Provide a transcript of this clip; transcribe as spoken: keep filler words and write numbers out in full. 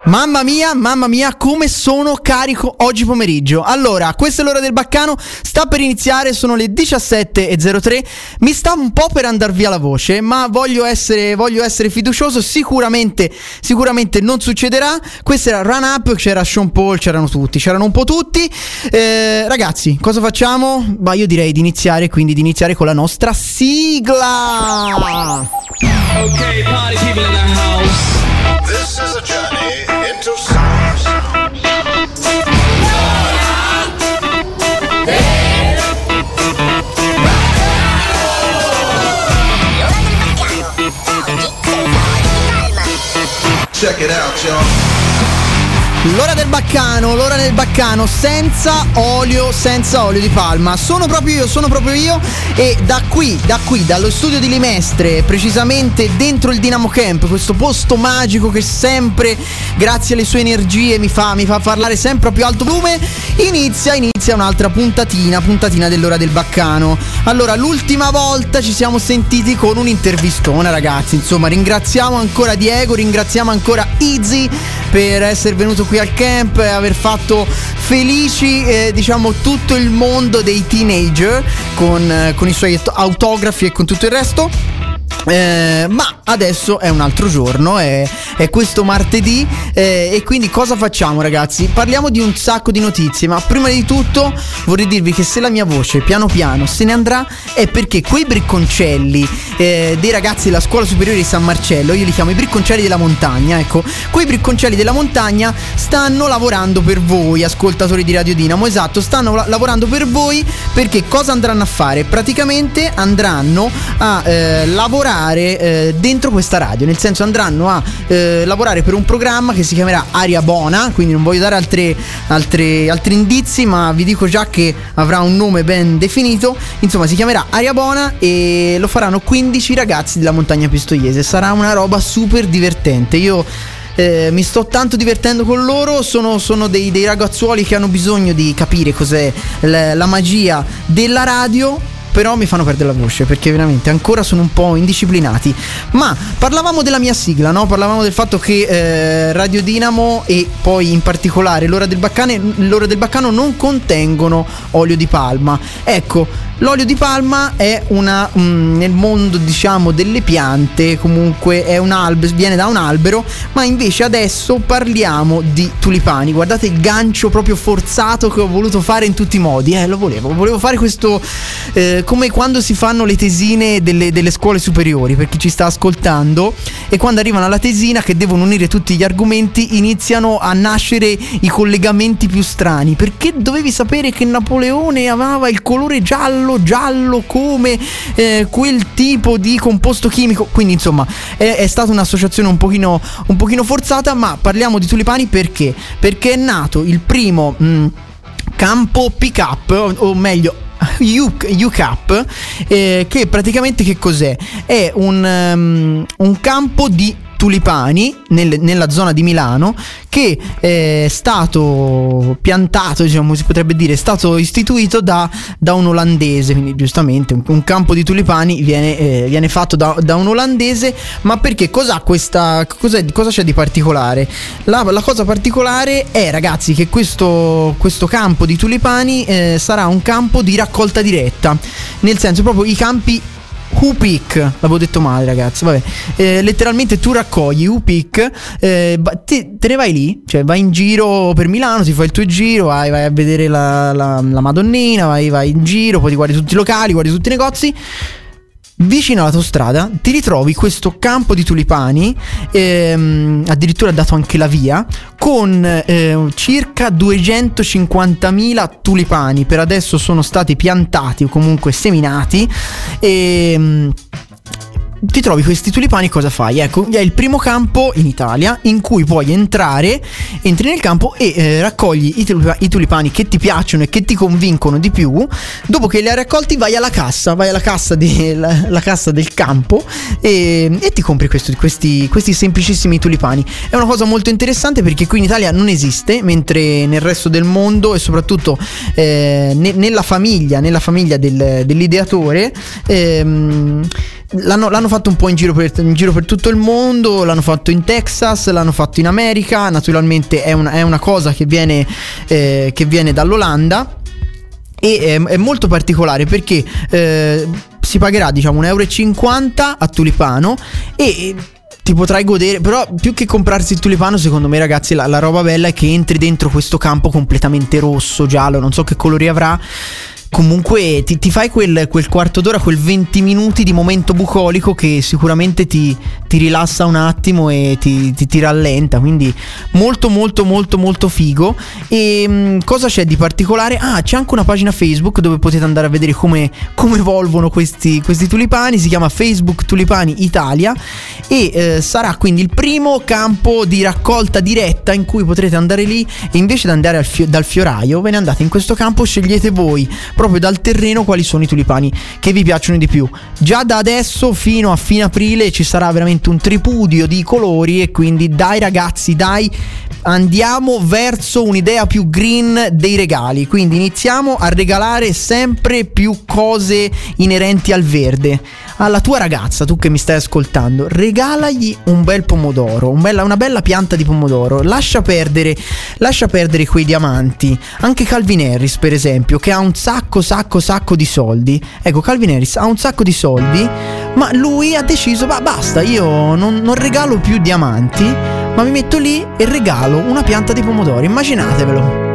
Mamma mia, mamma mia, come sono carico oggi pomeriggio. Allora, questa è l'ora del baccano, sta per iniziare, sono le diciassette e zero tre. Mi sta un po' per andar via la voce, ma voglio essere, voglio essere fiducioso. Sicuramente, sicuramente non succederà. Questo era Run Up, c'era Sean Paul, c'erano tutti, c'erano un po' tutti. eh, Ragazzi, cosa facciamo? Ma io direi di iniziare, quindi di iniziare con la nostra sigla. Okay, party people in the house. This is a journey into sound. Check it out, y'all. L'ora del baccano, l'ora del baccano senza olio, senza olio di palma. Sono proprio io, sono proprio io. E da qui, da qui, dallo studio di Limestre, precisamente dentro il Dynamo Camp, questo posto magico che sempre, grazie alle sue energie, mi fa, mi fa parlare sempre a più alto volume, inizia, inizia un'altra puntatina, puntatina dell'ora del baccano. Allora, l'ultima volta ci siamo sentiti con un'intervistona, ragazzi. Insomma, ringraziamo ancora Diego, ringraziamo ancora Easy per essere venuto qui al camp e aver fatto felici eh, diciamo tutto il mondo dei teenager con, eh, con i suoi autografi e con tutto il resto. Eh, ma adesso è un altro giorno, è, è questo martedì, eh, e quindi cosa facciamo, ragazzi? Parliamo di un sacco di notizie, ma prima di tutto vorrei dirvi che se la mia voce piano piano se ne andrà è perché quei bricconcelli eh, dei ragazzi della scuola superiore di San Marcello, io li chiamo i bricconcelli della montagna, ecco, quei bricconcelli della montagna stanno lavorando per voi, ascoltatori di Radio Dinamo, esatto, stanno la- lavorando per voi, perché cosa andranno a fare? Praticamente andranno a eh, lavorare eh, dentro questa radio, nel senso andranno a eh, lavorare per un programma che si chiamerà Aria Bona, quindi non voglio dare altre, altre, altri indizi, ma vi dico già che avrà un nome ben definito. Insomma, si chiamerà Aria Bona e lo faranno quindici ragazzi della Montagna Pistoiese. Sarà una roba super divertente. Io Eh, mi sto tanto divertendo con loro. Sono, sono dei, dei ragazzuoli che hanno bisogno di capire cos'è l- la magia della radio, però mi fanno perdere la voce perché veramente ancora sono un po' indisciplinati. Ma parlavamo della mia sigla, no? Parlavamo del fatto che eh, Radio Dinamo e poi in particolare l'ora del baccane, l'ora del baccano non contengono olio di palma. Ecco, l'olio di palma è una mh, nel mondo, diciamo, delle piante, comunque è un albero, viene da un albero, ma invece adesso parliamo di tulipani. Guardate il gancio proprio forzato che ho voluto fare in tutti i modi, eh, lo volevo, volevo fare questo eh, come quando si fanno le tesine delle, delle scuole superiori, per chi ci sta ascoltando, e quando arrivano alla tesina che devono unire tutti gli argomenti iniziano a nascere i collegamenti più strani. Perché dovevi sapere che Napoleone aveva il colore giallo, giallo come eh, quel tipo di composto chimico? Quindi insomma è, è stata un'associazione un pochino, un pochino forzata, ma parliamo di tulipani perché? Perché è nato il primo mh, campo pick up, o, o meglio U C A P, eh, che praticamente che cos'è? È un, um, un campo di tulipani nel, nella zona di Milano, che è stato piantato, diciamo, si potrebbe dire, è stato istituito da, da un olandese, quindi giustamente un, un campo di tulipani viene, eh, viene fatto da, da un olandese. Ma perché? Cos'ha questa, cos'è, cosa c'è di particolare? La, la cosa particolare è, ragazzi, che questo, questo campo di tulipani eh, sarà un campo di raccolta diretta, nel senso proprio i campi U-Pick, l'avevo detto male, ragazzi, vabbè, eh, letteralmente tu raccogli U-Pick, eh, te, te ne vai lì, cioè vai in giro per Milano, ti fai il tuo giro, vai, vai a vedere la, la, la Madonnina, vai, vai in giro, poi ti guardi tutti i locali, guardi tutti i negozi. Vicino alla tua strada ti ritrovi questo campo di tulipani, ehm, addirittura ha dato anche la via, con eh, circa duecentocinquantamila tulipani. Per adesso sono stati piantati o comunque seminati. E ti trovi questi tulipani, cosa fai? Ecco, è il primo campo in Italia in cui puoi entrare, entri nel campo e eh, raccogli i, tulipa- i tulipani che ti piacciono e che ti convincono di più. Dopo che li hai raccolti vai alla cassa, vai alla cassa, de- la, la cassa del campo e, e ti compri questo, questi, questi semplicissimi tulipani. È una cosa molto interessante perché qui in Italia non esiste, mentre nel resto del mondo e soprattutto eh, ne- nella famiglia, nella famiglia del, dell'ideatore ehm, L'hanno, l'hanno fatto un po' in giro, per, in giro per tutto il mondo, l'hanno fatto in Texas, l'hanno fatto in America. Naturalmente è una, è una cosa che viene, eh, che viene dall'Olanda. E è, è molto particolare perché eh, si pagherà diciamo un euro e cinquanta a tulipano e ti potrai godere. Però più che comprarsi il tulipano, secondo me ragazzi la, la roba bella è che entri dentro questo campo completamente rosso, giallo, non so che colori avrà. Comunque ti, ti fai quel, quel quarto d'ora, quel venti minuti di momento bucolico che sicuramente ti, ti rilassa un attimo e ti, ti, ti rallenta. Quindi molto molto molto molto figo. E mh, cosa c'è di particolare? Ah, c'è anche una pagina Facebook dove potete andare a vedere come, come evolvono questi, questi tulipani. Si chiama Facebook Tulipani Italia. E eh, sarà quindi il primo campo di raccolta diretta in cui potrete andare lì e invece di andare al fio- dal fioraio ve ne andate in questo campo, scegliete voi proprio dal terreno quali sono i tulipani che vi piacciono di più. Già da adesso fino a fine aprile ci sarà veramente un tripudio di colori e quindi dai ragazzi, dai, andiamo verso un'idea più green dei regali. Quindi iniziamo a regalare sempre più cose inerenti al verde. Alla tua ragazza, tu che mi stai ascoltando, regalagli un bel pomodoro, un bella, una bella pianta di pomodoro. Lascia perdere, lascia perdere quei diamanti. Anche Calvin Harris, per esempio, che ha un sacco, sacco, sacco di soldi. Ecco, Calvin Harris ha un sacco di soldi, ma lui ha deciso, ma basta, io non, non regalo più diamanti, ma mi metto lì e regalo una pianta di pomodori. Immaginatevelo.